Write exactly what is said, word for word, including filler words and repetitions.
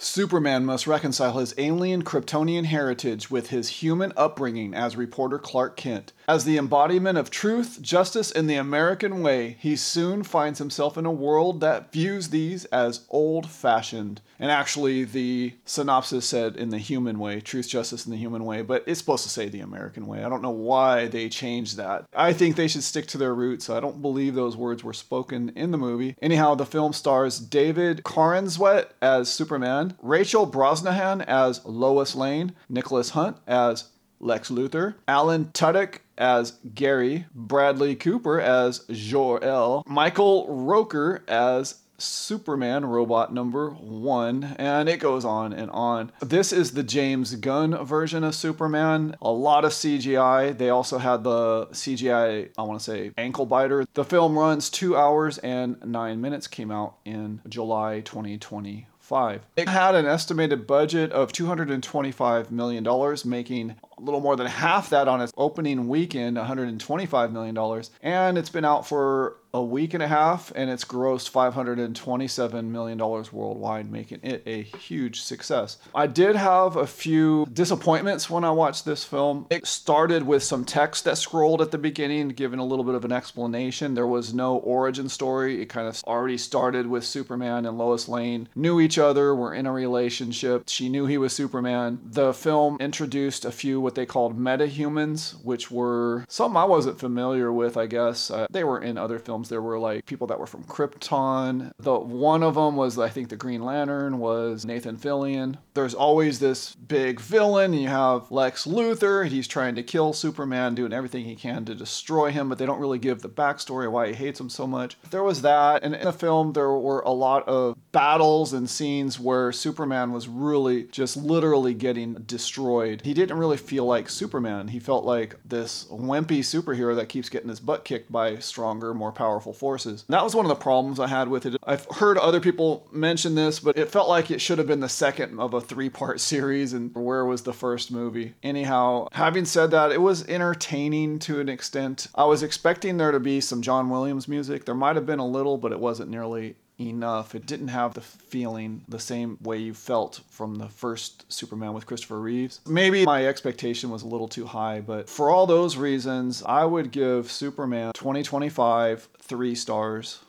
Superman must reconcile his alien Kryptonian heritage with his human upbringing as reporter Clark Kent. As the embodiment of truth, justice, and the American way, he soon finds himself in a world that views these as old-fashioned. And actually, the synopsis said in the human way, truth, justice, and the human way, but it's supposed to say the American way. I don't know why they changed that. I think they should stick to their roots. I don't believe those words were spoken in the movie. Anyhow, the film stars David Corenswet as Superman, Rachel Brosnahan as Lois Lane, Nicholas Hunt as Lex Luthor, Alan Tudyk as Gary, Bradley Cooper as Jor-El, Michael Rooker as Superman Robot number one, and it goes on and on. This is the James Gunn version of Superman. A lot of C G I. They also had the C G I, I want to say, ankle biter. The film runs two hours and nine minutes, came out in July twenty twenty. It had an estimated budget of two hundred twenty-five million dollars, making a little more than half that on its opening weekend, one hundred twenty-five million dollars. And it's been out for a week and a half, and it's grossed five hundred twenty-seven million dollars worldwide, making it a huge success. I did have a few disappointments when I watched this film. It started with some text that scrolled at the beginning, giving a little bit of an explanation. There was no origin story. It kind of already started with Superman and Lois Lane knew each other, were in a relationship. She knew he was Superman. The film introduced a few what they called meta-humans, which were something I wasn't familiar with, I guess. Uh, they were in other films. There were like people that were from Krypton. The one of them was, I think, the Green Lantern was Nathan Fillion. There's always this big villain. You have Lex Luthor. He's trying to kill Superman, doing everything he can to destroy him, but they don't really give the backstory why he hates him so much. There was that. And in the film, there were a lot of battles and scenes where Superman was really just literally getting destroyed. He didn't really feel like Superman. He felt like this wimpy superhero that keeps getting his butt kicked by stronger, more powerful powerful forces. That was one of the problems I had with it. I've heard other people mention this, but it felt like it should have been the second of a three-part series, and where was the first movie? Anyhow, having said that, it was entertaining to an extent. I was expecting there to be some John Williams music. There might have been a little, but it wasn't nearly enough. It didn't have the feeling the same way you felt from the first Superman with Christopher Reeves. Maybe my expectation was a little too high, but for all those reasons, I would give Superman twenty twenty-five three stars.